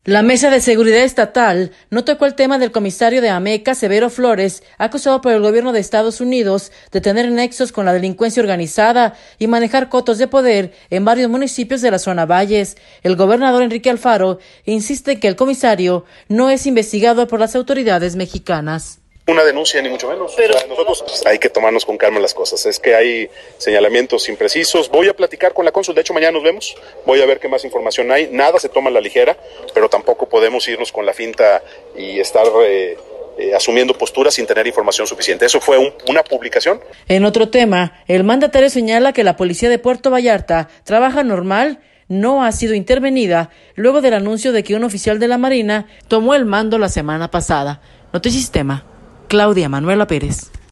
La Mesa de Seguridad Estatal no tocó el tema del comisario de Ameca, Severo Flores, acusado por el gobierno de Estados Unidos de tener nexos con la delincuencia organizada y manejar cotos de poder en varios municipios de la zona Valles. El gobernador Enrique Alfaro insiste en que el comisario no es investigado por las autoridades mexicanas. Una denuncia, ni mucho menos. Pero nosotros hay que tomarnos con calma las cosas. Es que hay señalamientos imprecisos. Voy a platicar con la cónsul. De hecho, mañana nos vemos. Voy a ver qué más información hay. Nada se toma a la ligera, pero tampoco podemos irnos con la finta y estar asumiendo posturas sin tener información suficiente. Eso fue una publicación. En otro tema, el mandatario señala que la policía de Puerto Vallarta trabaja normal, no ha sido intervenida luego del anuncio de que un oficial de la Marina tomó el mando la semana pasada. Notisistema. Claudia Manuela Pérez.